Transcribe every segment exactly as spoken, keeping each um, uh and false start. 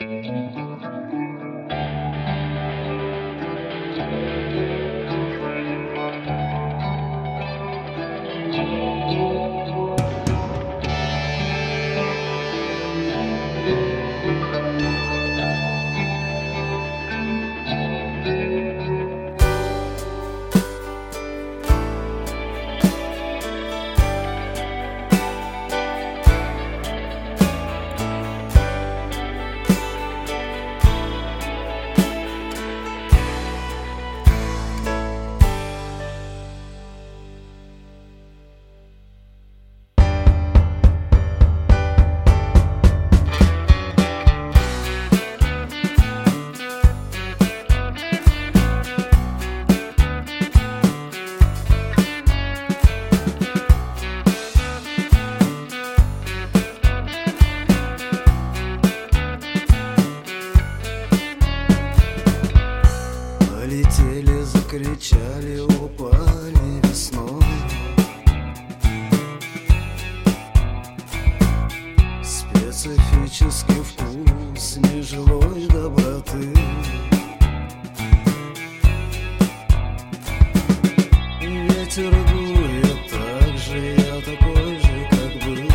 Полетели, закричали, упали весной. Специфический вкус нежилой доброты. Ветер дует так же, я такой же, как был.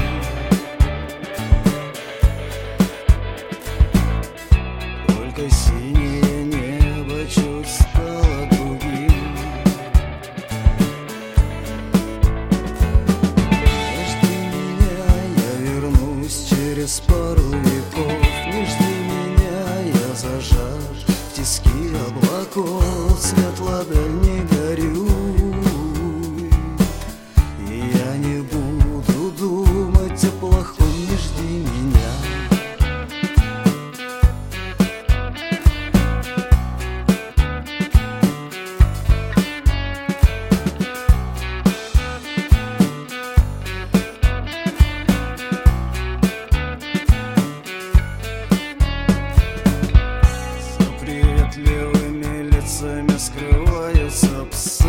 Только синее небо чуть стало другим. Жди меня, я вернусь через пару веков. Не жди меня, я зажат в тиски облаков. Светло даль не горюй, и я не буду думать о плохом. Не жди меня. Приветливыми лицами скрываются псы.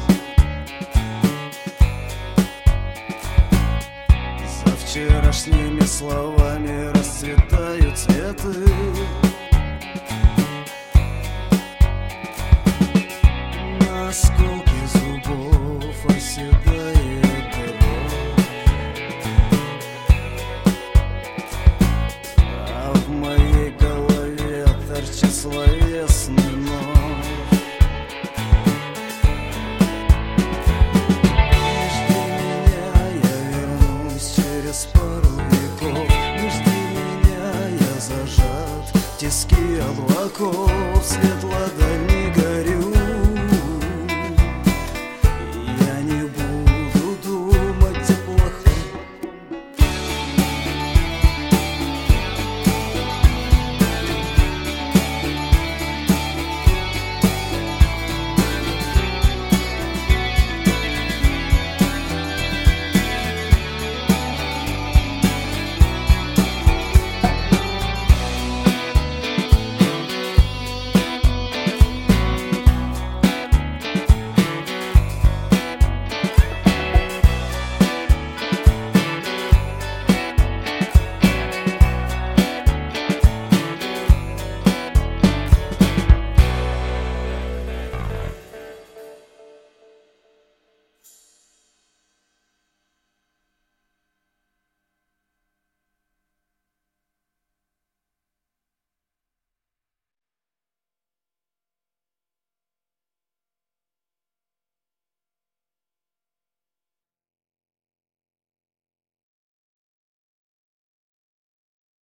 За вчерашними словами расцветают цветы. На осколки зубов оседает дрожь, а в моей голове торчит словесный нож. Не жди меня, я вернусь через пару веков. Не жди меня, я зажат в тиски облаков. Светло